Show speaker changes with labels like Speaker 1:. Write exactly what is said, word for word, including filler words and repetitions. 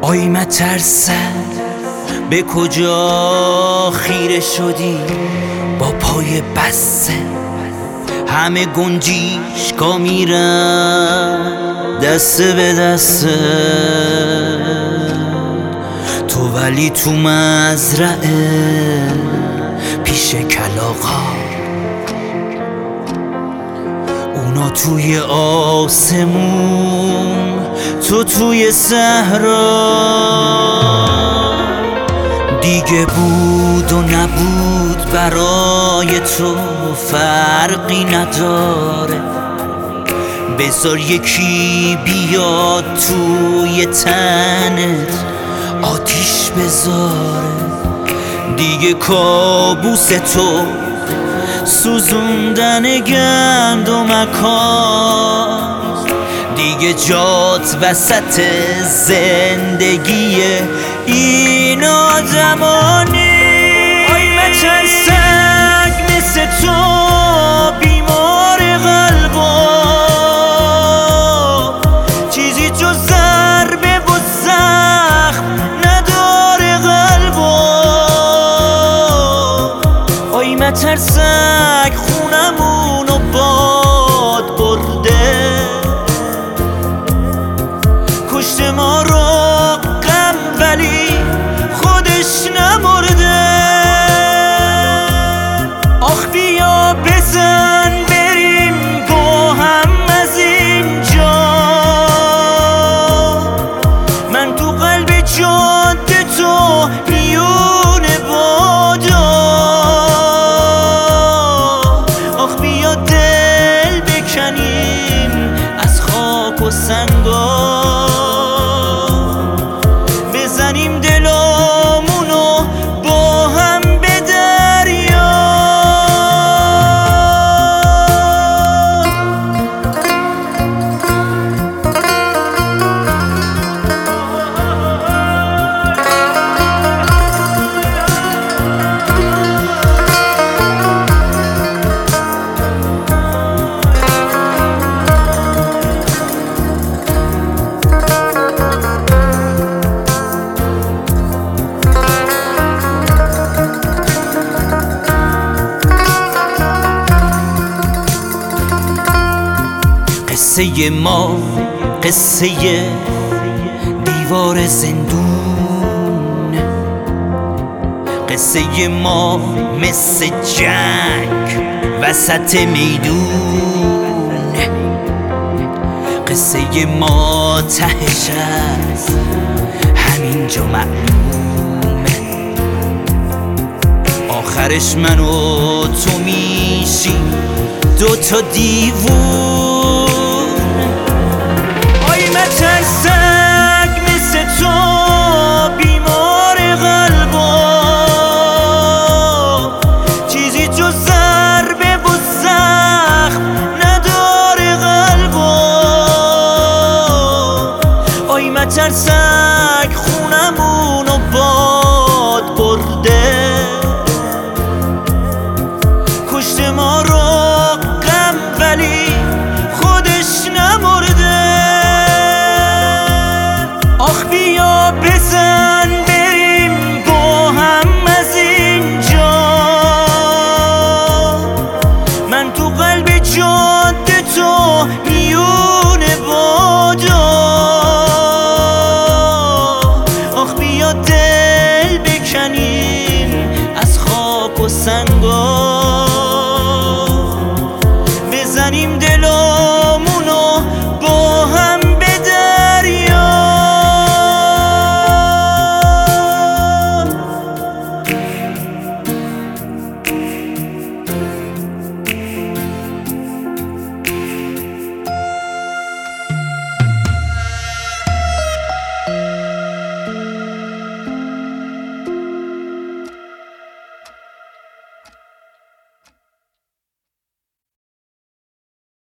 Speaker 1: آی مترسم به کجا خیره شدی با پای بسته، همه گنجیشکا میرن دسته به دسته، تو ولی تو مزرعه پیش کلاغا، اونا توی آسمون تو توی صحرا. دیگه بود و نبود برای تو فرقی نداره، بذار یکی بیاد توی تنت آتیش بذاره. دیگه کابوس تو سوزوندن گندمکاست، دیگه جات وسط زندگیه این آدمانی. آی مترسک مثل تو بیمار قلبا، چیزی جز ضربه و زخم نداره قلبا. آی مترسک خونمونو باد برده، کشته ما رو غم ولی خودش نمرده. آخ بیا بزن بریم با هم از اینجا، من تو قلب جاده تو میونه بادا. آخ بیا دل بکنیم از خاک و سنگا، بزنیم دلامونو با هم به دریا. قصه ما قصه دیوار زندون، قصه ما مثل جنگ وسط میدون، قصه ما تهش از همینجا معلومه، آخرش من و تو میشیم دوتا دیوون. آی مترسک